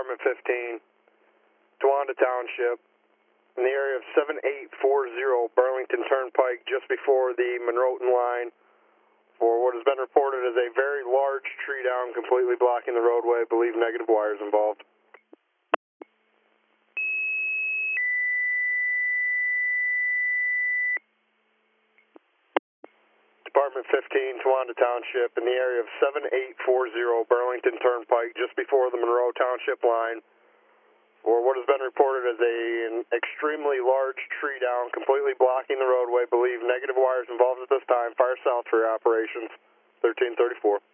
Department 15, Towanda Township, in the area of 7840 Burlington Turnpike, just before the Monroeton line, for what has been reported as a very large tree down completely blocking the roadway. I believe negative wires involved. Department 15, Towanda Township, in the area of 7840 Burlington Turnpike, just before the Monroe Township line, for what has been reported as an extremely large tree down completely blocking the roadway. I believe negative wires involved at this time. Fire south for your operations, 1334.